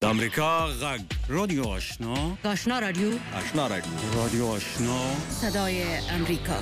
امریکا غږ رادیو آشنا آشنا رادیو رادیو آشنا صدای امریکا.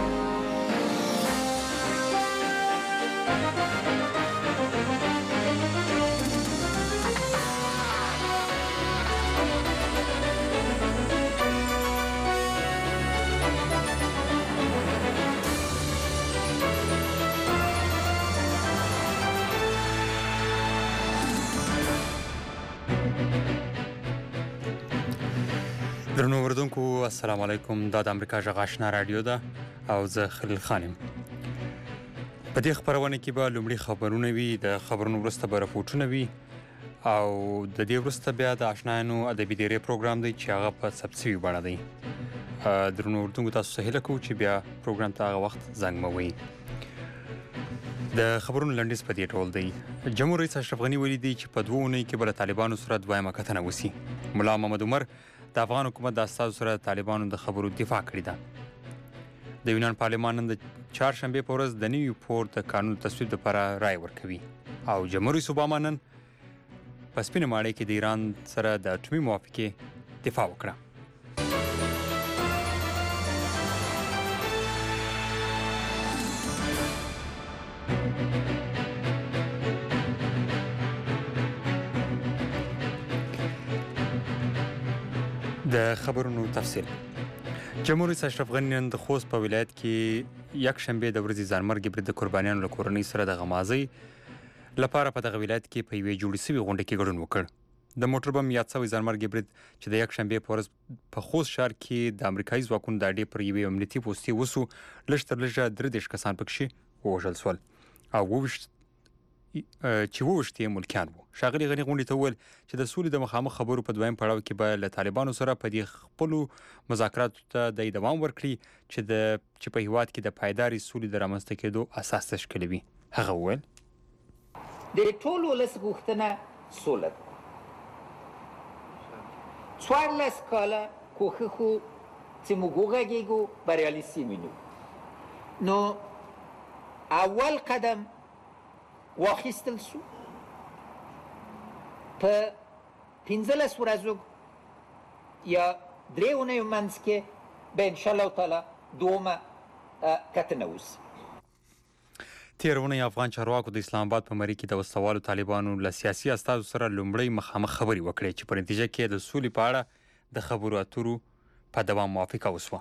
درنو اوریدونکو السلام علیکم. دا د امریکا غږ آشنا رادیو ده او زه خلیل خان یم. په دې خپرونه کې به لومړي خبرونه وي، د خبرونو وروسته به رپورټونه وي او د دې وروسته بیا د آشنایانو ادبي ډیرې پروګرام دی چې هغه په ثبت شوي بڼه دی. درنو اوریدونکو تاسو ته هیله کوو چې بیا پروګرام ته هغه وخت زنګ مه وهئ. د خبرونو لنډیز په دې ډول دی. جمهور رئیس اشرف غني ویلي دی چې په 2 اونیو کې به له طالبانو سره دویمه کتنه وشي. ملا محمد عمر د افغان حکومت د استازو سره د طالبانو د خبرو دفاع کړې ده. د یونان پارلمان نن د چهارشنبې په ورځ د نوي پور د قانون تصویب لپاره رایه ورکوي او جمهور رئیس اوباما نن په سپینه ماڼۍ کې د ایران سره د اټومي موافقې دفاع وکړه. د خبرونو تفصیل. جمهور رئیس اشرف غني نن د خوست په ولایت کې یکشنبې د ورځې ځانمرګي برید د قربانیانو له کورنۍ سره د غمازۍ لپاره په دغه ولایت کې په یوې جوړې شوې غونډه کې ګډون وکړ. د موټر بم یاد شوی ځانمرګي برید چې د یکشنبې په ورځ په خوست ښار کې د امریکایي ځواکونو د اډې پر یوې امنیتي پوستې وسو، لږ تر لږه 33 کسان پکښې ووژل شول او 28 یې ملکیان وو. ښاغلي غني غونډې ته وویل چې د سولې د مخامخ خبرو په دویم پړاو کې به له طالبانو سره په دې خپلو مذاکراتو ته د دوام ورکړي چې په هیواد کې د پایدارې سولې د رامنځته کېدو اساس تشکیلوي. هغه وویل د ټول ولس غوښتنه سوله ده. 14 کاله کوښښ وو چې موږ وغږېږو، بریالي وینو. نو اول قدم واخیستل شو. په 15 ورځو یا 3 اونیو منځ کې به انشاءالله تعالی دومه کتنه وشي. تېره اونۍ افغان چارواکو د اسلام آباد په مرۍ کې د وسلوالو طالبانو له سیاسي استازو سره لومړی مخامخ خبرې وکړې چې په نتیجه کې د سولې په اړه د خبرو اترو په دوام موافقه وشوه.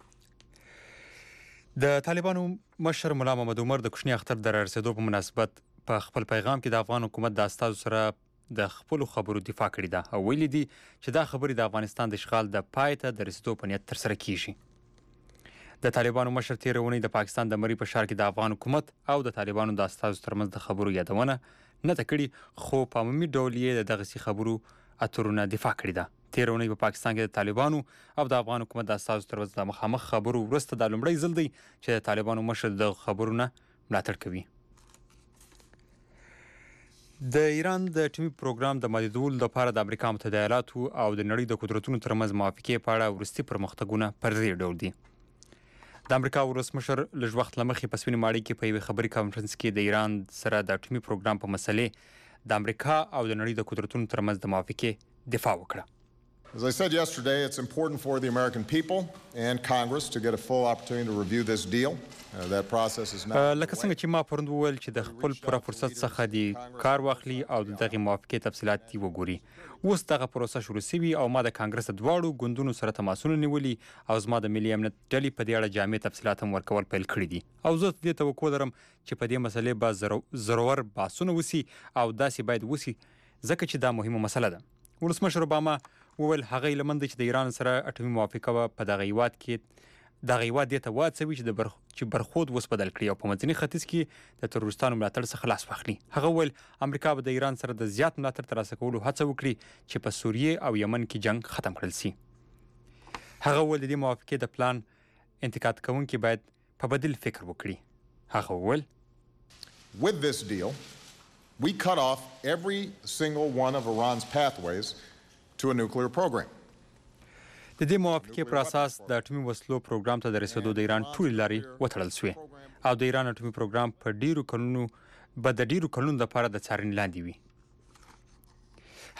د طالبانو مشر ملا محمد عمر د کوچني اختر د رارسېدو په مناسبت په خپل پیغام کې د افغان حکومت د استازو سره د خپلو خبرو دفاع کړې ده او ویلي دي چې دا خبرې د افغانستان د اشغال د پای ته د رسېدو په نیت ترسره کیږي. د طالبانو مشر تېره اونۍ د پاکستان د مرۍ په ښار کې د افغان حکومت او د طالبانو د استازو ترمنځ د خبرو یادونه نه ده کړې، خو په عمومي ډول یې د دغسې خبرو اترونه دفاع کړې ده. تېره اونۍ په پاکستان کې د طالبانو او د افغان حکومت د استازو ترمنځ د مخامخ خبرو وروسته دا لومړی ځل دی چې د طالبانو مشر د خبرو نه ملاتړ کوي. د ایران د اټومي پروګرام د محدودولو لپاره د امریکا متحده ایالاتو او د نړۍ د قدرتونو ترمنځ موافقې په اړه وروستي پرمختګونه پر دې ډول دي. د امریکا ولسمشر لږ وخت له مخکې په سپینې ماڼۍ کې په یوې خبري کانفرنس کې د ایران سره د اټومي پروګرام په مسلې د امریکا او د نړۍ د قدرتونو ترمنځ د موافقې دفاع وکړه. As I said yesterday, it's important for the American people and Congress to get a full opportunity to review this deal. That process is now لکه څنګه چې ما پرون وویل چې د خپل پوره فرصت څخه د کار واخلي او دغه موافقې تفصیلات وګوري. اوس دغه پروسه شروع شوي او ما د کانګرس د دواړو ګوندونو سره تماسونه نیولي او زما د ملي امنیت ډلې په دې اړه جامع تفصیلات هم ورکول پیل کړي دي او زه دې توقع لرم چې په دې مسلې به ضرور بحثونه وشي او داسې باید وشي ځکه چې دا مهمه مسله ده. ولسمشر اوباما وویل هغه هیله مند دی چې د ایران سره اټومي موافقه به په دغه هیواد کې دغه هیواد دې ته واچوي چې برخود وسپدل کړي او په منځني ختیځ کې د تروریستانو ملاتړ څخه لاس واخلي. هغه وویل امریکا به د ایران سره د زیات ملاتړ ترلاسه کولو هڅه وکړي چې په سوریې او یمن کې جنگ ختم کړل شي. هغه وویل د دې موافقې د پلان انتقاد کوونکي باید په بدیل فکر وکړي. هغه وویل With this deal, we cut off every single one of Iran's pathways to a nuclear program. د دې موافقې پر اساس د اټومي وسلو پروګرام ته د رسېدو د ایران ټولې لارې وتړل شوې او د ایران اټومي پروګرام د ډیرو کلونو لپاره د څارنې لاندې وي.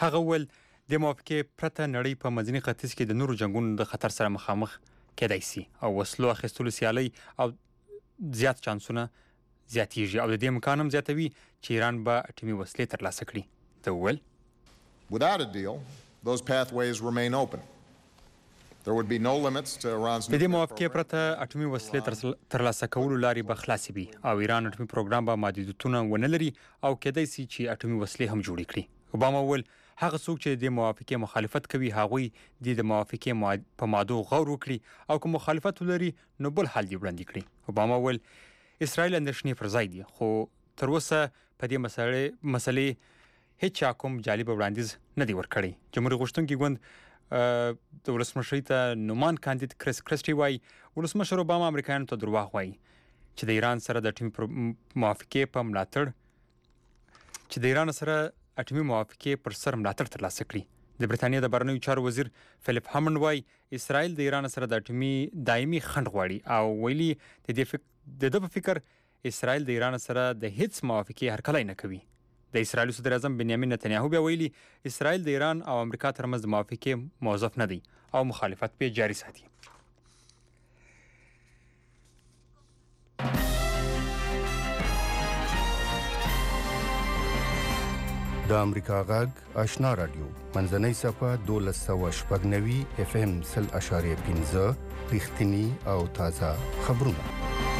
هغه ول د موافقې پرته نړۍ په منځني ختیځ کې د نورو جنگونو د خطر سره مخامخ کېدای شي او وسلو اخیستلو سیالي او زیات چانسونه زیاتیږي او د دې امکان هم زیاتوي چې ایران به اټومي وسلې ترلاسه کړي. د ول Without a deal, those pathways remain open. There would be no limits to Iran's د دې موافقې پرته اټومي وسلې ترلاسه کولو لارې به خلاصې وي او ایران اټومي پروګرام به محدودیتونه ونه لري او کېدای شي چې اټومي وسلې هم جوړې کړي. اوباما وویل هغه څوک چې د موافقې مخالفت کوي هغوی د موافقې په مادو غور وکړي او که مخالفت ولري نو بل حل دی وړاندې کړي. اوباما وویل اسرائیل اندېښنې پر ځای دي خو تر اوسه په دې مسلې هیڅ چا کوم جالب وړاندیز نه دی ورکړی. جمهوریت غوښتونکي ګوند د ولسمشرۍ ته نومان کاندید کریس کرسټي وایي ولسمشر اوباما امریکایانو ته دروغ وایي چې د ایران سره د اټومي موافقې په ملاتړ چې د ایران سره اټومي موافقې پر سر ملاتړ ترلاسه کړي. د برتانیې د بهرنیو چارو وزیر فلیپ هامند وایي اسرائیل د ایران سره د اټومي دایمي خنډ غواړي او ویلي د ده په فکر اسرائیل د ایران سره د هیڅ موافقې هرکلی نه کوي. د اسرائیل صدر اعظم بنیامین نتنیاهو بیا ویلي اسرائیل د ایران او امریکا ترمنځ د موافقې موظف نه دی او مخالفت پې جاري ساتي. د امریکا غږ آشنا رادیو منځنۍ صفحه 1290 FM 0.15 رښتینی او تازه خبرونه.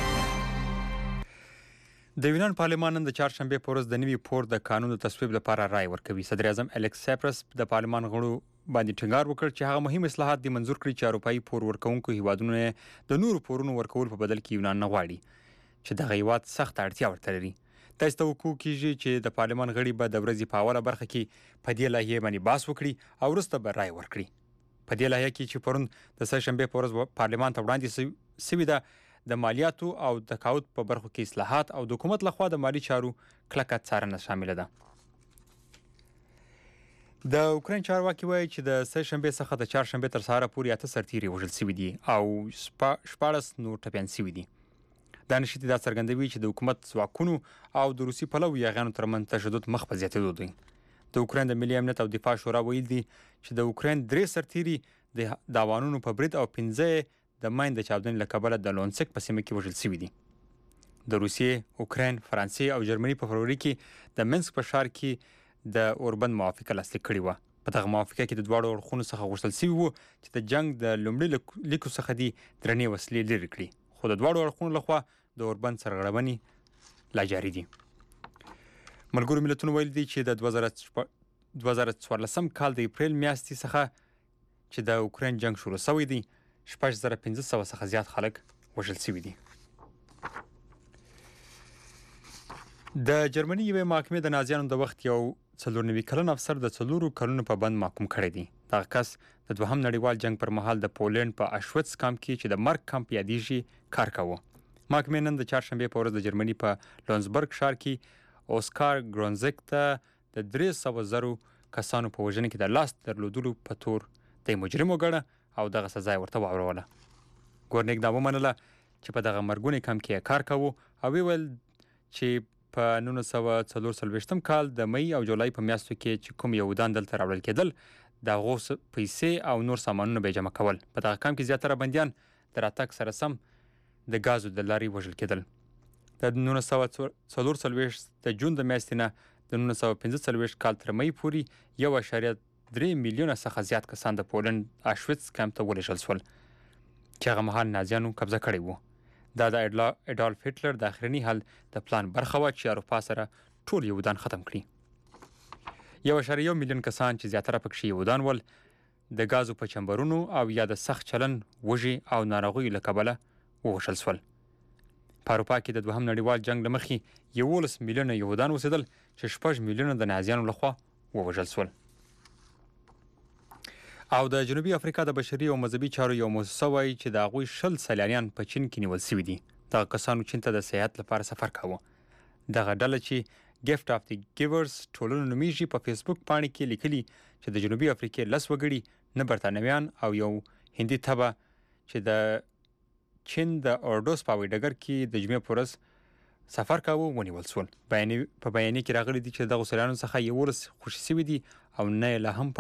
د یونان پارلمان نن د چهارشنبه په ورځ د نوي پور د قانون د تصویب لپاره رائے ورکوي. صدر اعظم الیکس سایپرس د پارلمان غړو باندې ټینګار وکړ چې هغه مهم اصلاحات د منزور کړي چې اروپایي پور ورکوونکو هیوادونو د نورو پورونو ورکول په بدل کې یونان نه غواړي چې دغه هیواد سخت اړتیا ورته لري. تاسو ته وکړو کیږي چې د پارلمان غړي به د ورځې په اوله برخه کې په دې لایحې باندې بحث وکړي او وروسته به رائے ورکړي. په دې لایحه کې چې پرون د سهشنبه په ورځ پارلمان ته وړاندې شوې ده د مالیاتو او تقاعد په برخو کې اصلاحات او د حکومت لخوا د مالی چارو کلکه څارنه شامل ده. د اوکراین چارواکي وایي چې د سهشنبه څخه د چهارشنبه تر سهاره پورې 8 سرتیري وژل شوي دي او 14 نور ټپیان شوي دي. دا نشي دا څرګندوي چې د حکومت ځواکونو او د روسي پلوي یاغیانو ترمنځ تشدد مخ په زیاتېدو دی. د اوکراین د ملي امنیت او دفاع شورا ویل دي چې د اوکراین 3 سرتیري د داوانونو په برید او 15 د ماین د چاودنې له کبله د لونسک په سیمه کې وژل شوي دي. د روسیې، اوکراین، فرانسې او جرمني په فروری کې د منسک په ښار کې د اوربند موافقه لاسلیک کړې وه. په دغه موافقه کې د دواړو اړخونو څخه غوښتل شوي وو چې د جنگ د لومړي لیکو څخه دي درنې وسلې لرې کړي خو د دواړو اړخونو لخوا د اوربند سرغړونې لا جاري دي. ملګرو ملتونو ویل دي چې د 2014 کال د اپریل میاشتې څخه چې د اوکراین جنگ شروع شوی دی 6500 څخه زیات خلک وژل شوي دي. د جرمني یوې محکمې د نازیانو د وخت یو 94 کلن افسر د 4 کلونو په بند محکوم کړی دی. دغه کس د دوهم نړیوال جنگ پر مهال د پولند په اشوتس کامپ کې چې د مرګ کامپ یادېږي کار کاوه. محکمې نن د چهارشنبه په ورځ د جرمني په لونزبرګ ښار کې اوسکار ګرونزک ته د 300,000 کسانو په وژنه کې د لاس درلودلو په تور د مجرم وګڼه او دغه سزا ورته واوروله. ګورنیک دا ومنله چې په دغه مرګونی کم کې کار کاوه او ویل چې په 1944 کال د مئی او جولای په میاشتو کې چې کوم یهودان دلته راوړل کېدل د غوس پیسې او نور سامانونه به جمع کول. په دغه کم کې زیاتره بندیان د راتګ سره سم د غازو د لارې وژل کېدل. د 1944 د جون د میاشتې نه د 1945 کال تر مئی پورې 1.3 میلیونه څخه زیات کسان د پولند اشوتس کمپ ته ولېږل شول چې هغه مهال نازیانو قبضه کړی وو. دا د اډالف هټلر د اخرنی حل د پلان برخه وه چې اروپا سره ټول یهودان ختم کړي. 1.1 میلیون کسان چې زیاتره پکې یهودان ول د غازو په چمبرونو او یا د سخت چلن وږي او ناروغیو له کبله ووژل شول. په اروپا کې د دوهم نړیوال جنگ له مخې 11 میلیونه یهودان اوسېدل چې 6 میلیونه د نازیانو لخوا ووژل شول. او د جنوبي افریقا د بشري او مذهبي چارو یو مؤسسه وایي چې د هغوی 10 سیلانیان په چین کې نیول شوي دي. دغه کسانو چین ته د سیاحت لپاره سفر کاوه. دغه ډله چې ګفت اف دی ګیورز ټولنه نومیږي په فیسبوک پاڼې کې لیکلي چې د جنوبي افریقې 10 وګړي 9 برتانویان او یو هندي تبه چې د چین د اورډوس په ډګر کې د جمعې په ورځ سفر کاوه ونیول شول. په بیانیه کې راغلي دي چې دغه سیلانیانو څخه 11 خوشي شوي دي او نه لا هم